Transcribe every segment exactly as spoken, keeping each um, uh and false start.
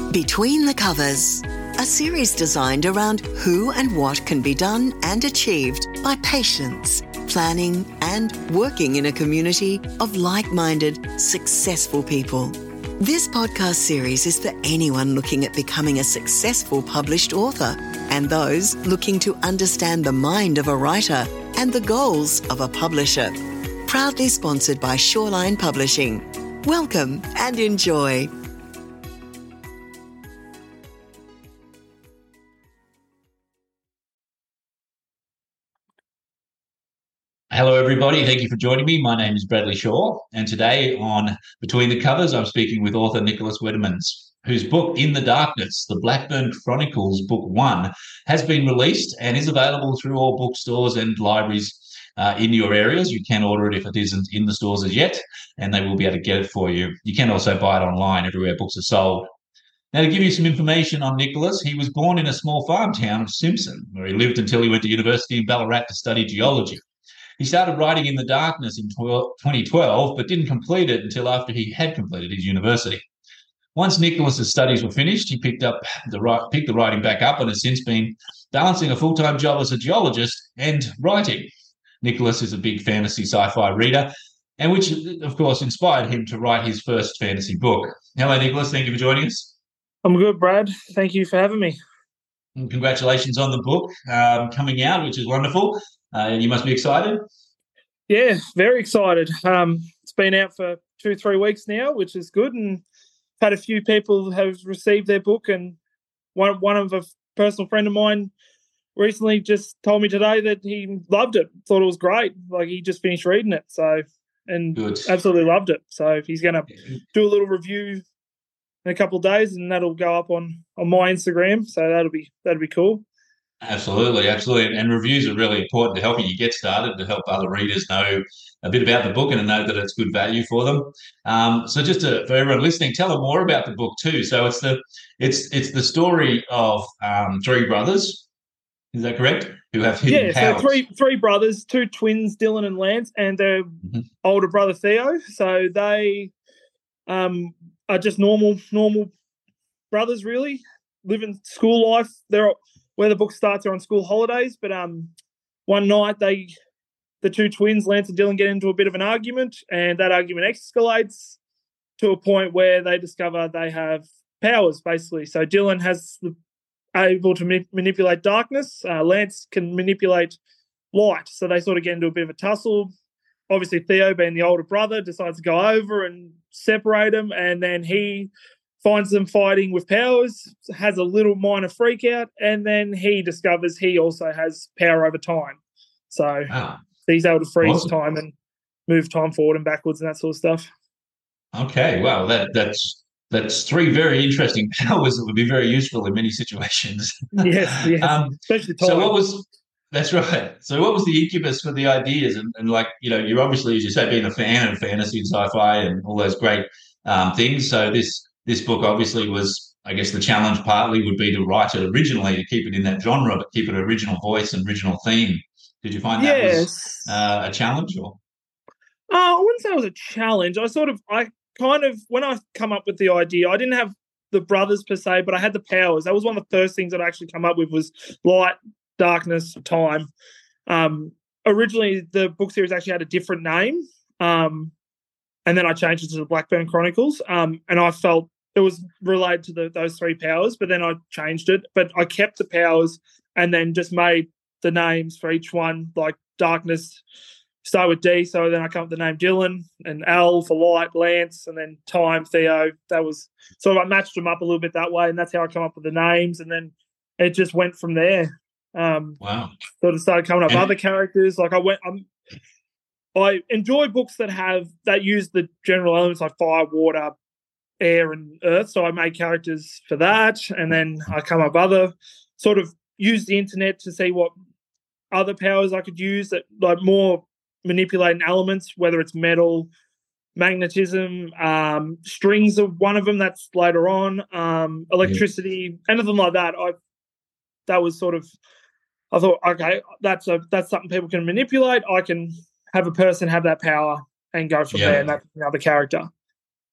Between the Covers, a series designed around who and what can be done and achieved by patients, planning and working in a community of like-minded, successful people. This podcast series is for anyone looking at becoming a successful published author and those looking to understand the mind of a writer and the goals of a publisher. Proudly sponsored by Shoreline Publishing. Welcome and enjoy. Hello, everybody. Thank you for joining me. My name is Bradley Shaw, and today on Between the Covers, I'm speaking with author Nicholas Wedemans, whose book, In the Darkness, The Blackburn Chronicles, Book One, has been released and is available through all bookstores and libraries uh, in your areas. You can order it if it isn't in the stores as yet, and they will be able to get it for you. You can also buy it online everywhere books are sold. Now, to give you some information on Nicholas, he was born in a small farm town of Simpson, where he lived until he went to university in Ballarat to study geology. He started writing In the Darkness in twenty twelve, but didn't complete it until after he had completed his university. Once Nicholas's studies were finished, he picked up the picked the writing back up and has since been balancing a full-time job as a geologist and writing. Nicholas is a big fantasy sci-fi reader, and which, of course, inspired him to write his first fantasy book. Hello, Nicholas. Thank you for joining us. I'm good, Brad. Thank you for having me. And congratulations on the book um, coming out, which is wonderful. Uh, you must be excited. Yeah, very excited. Um, it's been out for two, three weeks now, which is good, and had a few people have received their book. And one one of a personal friend of mine recently just told me today that he loved it, thought it was great. Like he just finished reading it, so and good. Absolutely loved it. So he's going to do a little review in a couple of days, and that'll go up on on my Instagram. So that'll be that'll be cool. Absolutely, absolutely. And reviews are really important to helping you get started, to help other readers know a bit about the book and to know that it's good value for them. Um, so just to, for everyone listening, tell them more about the book too. So it's the it's it's the story of um, three brothers. Is that correct? Who have hidden yeah, powers. so three three brothers, two twins, Dylan and Lance, and their mm-hmm. older brother Theo. So they um, are just normal normal brothers, really, living school life. They're where the book starts are on school holidays, but um, one night they, the two twins, Lance and Dylan, get into a bit of an argument, and that argument escalates to a point where they discover they have powers, basically. So Dylan has the able to ma- manipulate darkness. Uh, Lance can manipulate light. So they sort of get into a bit of a tussle. Obviously, Theo, being the older brother, decides to go over and separate them, and then he finds them fighting with powers, has a little minor freak out, and then he discovers he also has power over time. So wow. He's able to freeze awesome. time and move time forward and backwards and that sort of stuff. Okay, well, that that's that's three very interesting powers that would be very useful in many situations. Yes, yes. um, especially time. So what was that's right. So what was the incubus for the ideas? And, and like, you know, you're obviously, as you say, being a fan of fantasy and sci-fi and all those great um, things. So this This book obviously was, I guess the challenge partly would be to write it originally, to keep it in that genre, but keep it original voice and original theme. Did you find that yes. was uh, a challenge? Or? Uh, I wouldn't say it was a challenge. I sort of, I kind of, when I come up with the idea, I didn't have the brothers per se, but I had the powers. That was one of the first things that I actually come up with was light, darkness, time. Um, originally, the book series actually had a different name. Um, And then I changed it to the Blackburn Chronicles, um, and I felt it was related to the, those three powers, but then I changed it. But I kept the powers and then just made the names for each one, like darkness, start with D, so then I come up with the name Dylan, and L for light, Lance, and then time, Theo. That was sort of I matched them up a little bit that way, and that's how I come up with the names, and then it just went from there. Um, wow. Sort of started coming up and other characters. Like I went, I'm, I enjoy books that have that use the general elements like fire, water, air, and earth. So I made characters for that, and then I come up with other sort of use the internet to see what other powers I could use that like more manipulating elements, whether it's metal, magnetism, um, strings are one of them. That's later on. Um, electricity, yeah. anything like that. I that was sort of. I thought, okay, that's a that's something people can manipulate. I can have a person have that power and go from yeah. there, and that's another character.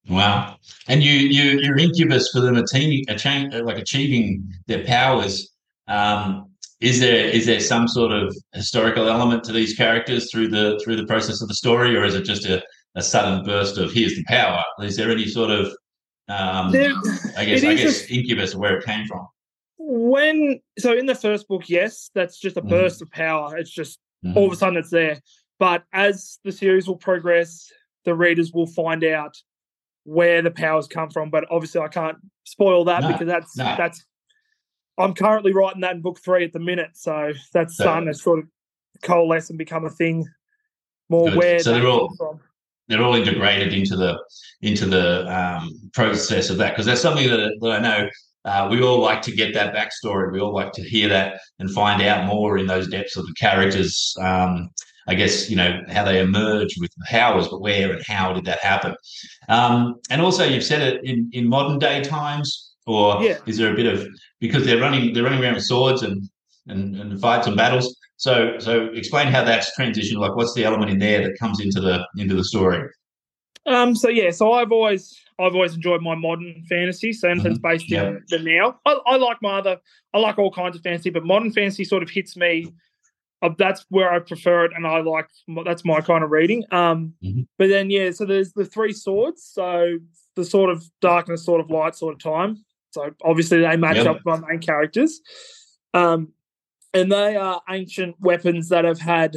Wow. And you you your incubus for them attaining achieving like achieving their powers. Um, is there is there some sort of historical element to these characters through the through the process of the story, or is it just a, a sudden burst of here's the power? Is there any sort of um, There, I guess it I is guess a, incubus of where it came from? when so in the first book, yes, that's just a Mhm. burst of power. It's just all of a Mhm. sudden it's there. But as the series will progress, the readers will find out where the powers come from. But obviously, I can't spoil that No, because that's no. that's. I'm currently writing that in book three at the minute, so that's So, starting to sort of coalesce and become a thing more good. where So that they're came all from. they're all integrated into the into the um, process of that because that's something that, that I know uh, we all like to get that backstory. We all like to hear that and find out more in those depths of the characters. Um, I guess you know how they emerge with powers, but where and how did that happen? Um, and also, you've said it in, in modern day times, or Yeah. is there a bit of because they're running they're running around with swords and and, and fights and battles? So, so explain how that's transitioned. Like, what's the element in there that comes into the into the story? Um. So yeah. So I've always I've always enjoyed my modern fantasy. So anything's Mm-hmm. based Yeah. in the now. I, I like my other. I like all kinds of fantasy, but modern fantasy sort of hits me. Uh, that's where I prefer it, and I like that's my kind of reading. Um. Mm-hmm. But then yeah. So there's the three swords. So the sort of darkness, sort of light, sort of time. So obviously they match Yep. up with my main characters. Um. And they are ancient weapons that have had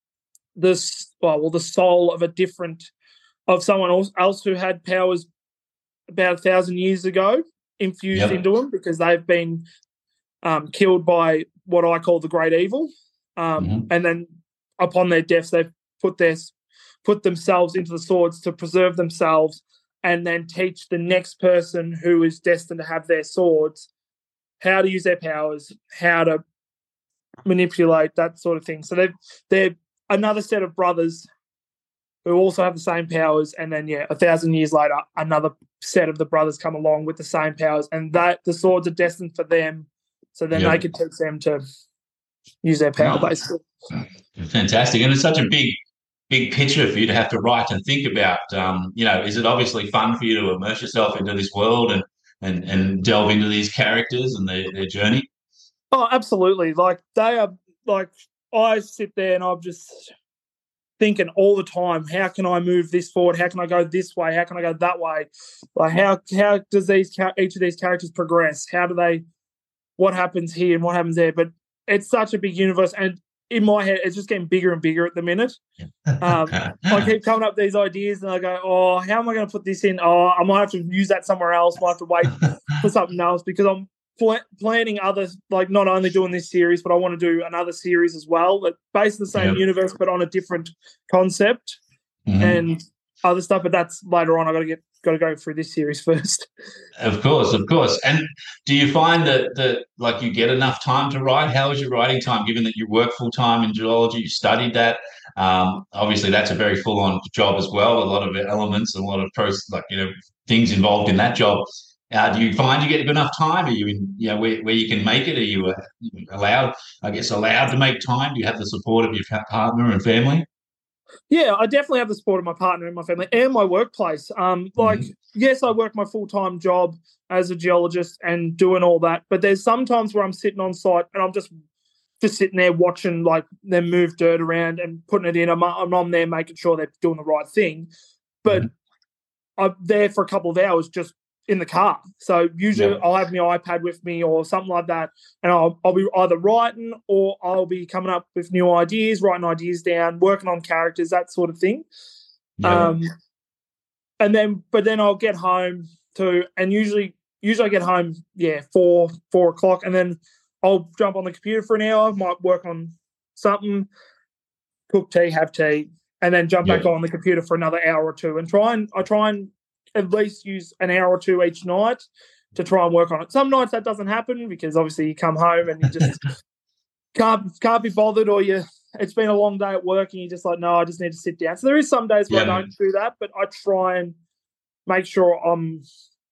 this, well, well, the soul of a different, of someone else, else who had powers about a thousand years ago infused Yep. into them because they've been um, killed by what I call the great evil. Um, Mm-hmm. And then upon their deaths, they've put their put themselves into the swords to preserve themselves and then teach the next person who is destined to have their swords how to use their powers, how to manipulate, that sort of thing. So they've they're another set of brothers who also have the same powers, and then yeah, a thousand years later, another set of the brothers come along with the same powers, and that the swords are destined for them, so then Yep. they can teach them to use their power, Oh, basically. fantastic. And it's such a big, big picture for you to have to write and think about. Um, you know, is it obviously fun for you to immerse yourself into this world and and and delve into these characters and their, their journey? Oh, absolutely. Like they are like I sit there and I'm just thinking all the time, how can I move this forward? How can I go this way? How can I go that way? Like how how does these each of these characters progress? How do they? What happens here and what happens there? But it's such a big universe, and in my head, it's just getting bigger and bigger at the minute. Um, I keep coming up with these ideas, and I go, "Oh, how am I going to put this in? Oh, I might have to use that somewhere else. I might have to wait for something else because I'm pl- planning other, like not only doing this series, but I want to do another series as well, that based in the same Yep. universe but on a different concept Mhm. and other stuff. But that's later on. I got to get got to go through this series first. Of course, of course. And do you find that that like you get enough time to write? How is your writing time, given that you work full time in geology, you studied that? Um, obviously, that's a very full on job as well. A lot of elements, a lot of pros, like you know, things involved in that job. Uh, do you find you get enough time? Are you in, you know, where, where you can make it? Are you uh, allowed, I guess, allowed to make time? Do you have the support of your partner and family? Yeah, I definitely have the support of my partner and my family and my workplace. Um, like, Mhm. yes, I work my full-time job as a geologist and doing all that, but there's sometimes where I'm sitting on site and I'm just just sitting there watching like them move dirt around and putting it in. I'm, I'm on there making sure they're doing the right thing, but Mhm. I'm there for a couple of hours just in the car. So usually Yep. I'll have my iPad with me or something like that, and I'll, I'll be either writing or I'll be coming up with new ideas, writing ideas down, working on characters, that sort of thing. Yep. Um, and then, but then I'll get home to, and usually, usually I get home, yeah, four, four o'clock, and then I'll jump on the computer for an hour, might work on something, cook tea, have tea, and then jump back Yep. on the computer for another hour or two, and try and I try and at least use an hour or two each night to try and work on it. Some nights that doesn't happen because obviously you come home and you just can't can't be bothered, or you it's been a long day at work and you're just like, no, I just need to sit down. So there is some days where Yep. I don't do that, but I try and make sure I'm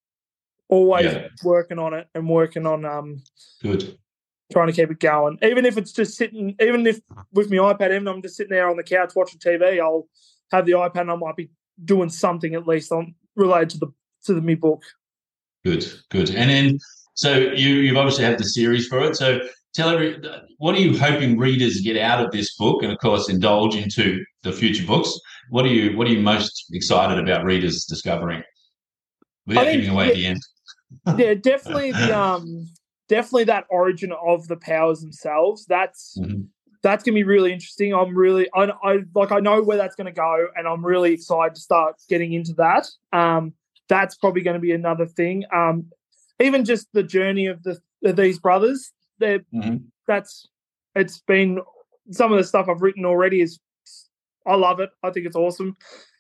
always Yep. working on it and working on um Good. trying to keep it going. Even if it's just sitting, even if with my iPad, even if I'm just sitting there on the couch watching T V, I'll have the iPad and I might be doing something at least on related to the to the me book. Good, good. And then, so you you've obviously had the series for it. So tell every, what are you hoping readers get out of this book, and of course indulge into the future books? What are you what are you most excited about readers discovering, without think, giving away yeah, at the end? Yeah, definitely the um definitely that origin of the powers themselves. That's mm-hmm. that's gonna be really interesting. I'm really I, I like I know where that's gonna go, and I'm really excited to start getting into that. Um, that's probably going to be another thing. Um, even just the journey of the of these brothers. They're mm-hmm. that's it's been some of the stuff I've written already is I love it. I think it's awesome.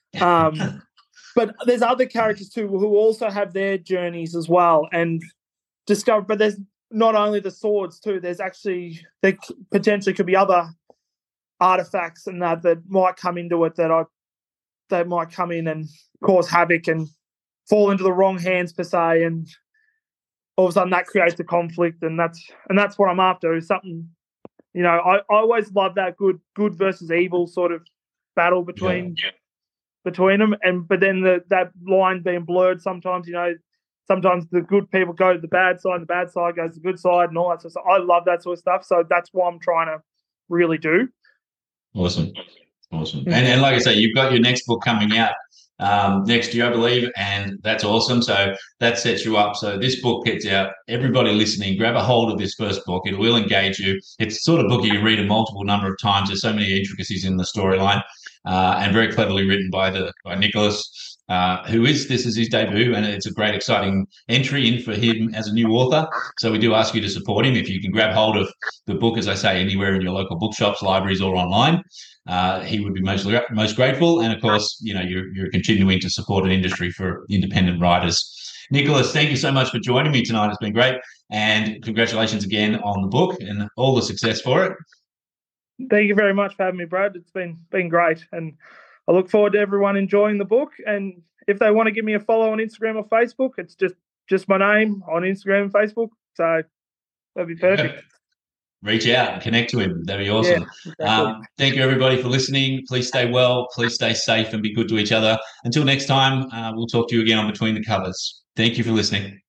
Um, but there's other characters too who also have their journeys as well and discover. But there's not only the swords too. There's actually there potentially could be other artifacts and that that might come into it that I that might come in and cause havoc and fall into the wrong hands per se, and all of a sudden that creates a conflict, and that's and that's what I'm after is something. You know, I, I always love that good good versus evil sort of battle between yeah. between them, and but then the that line being blurred sometimes. You know, sometimes the good people go to the bad side, and the bad side goes to the good side, and all that sort of stuff. I love that sort of stuff, so that's what I'm trying to really do. Awesome, awesome, and and like I say, you've got your next book coming out um, next year, I believe, and that's awesome. So that sets you up. So this book gets out. Everybody listening, grab a hold of this first book. It will engage you. It's the sort of book you can read a multiple number of times. There's so many intricacies in the storyline, uh, and very cleverly written by the by Nicholas, uh, who is this is his debut, and it's a great, exciting entry in for him as a new author. So we do ask you to support him. If you can grab hold of the book, as I say, anywhere in your local bookshops, libraries, or online. Uh, he would be most most grateful, and of course, you know you're you're continuing to support an industry for independent writers. Nicholas, thank you so much for joining me tonight. It's been great, and congratulations again on the book and all the success for it. Thank you very much for having me, Brad. It's been been great, and I look forward to everyone enjoying the book. And if they want to give me a follow on Instagram or Facebook, it's just just my name on Instagram and Facebook. So that'd be perfect. Yeah. Reach out and connect to him. That'd be awesome. Yeah, exactly. um, thank you, everybody, for listening. Please stay well. Please stay safe and be good to each other. Until next time, uh, we'll talk to you again on Between the Covers. Thank you for listening.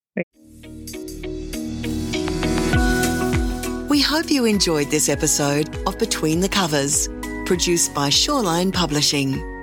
We hope you enjoyed this episode of Between the Covers, produced by Shoreline Publishing.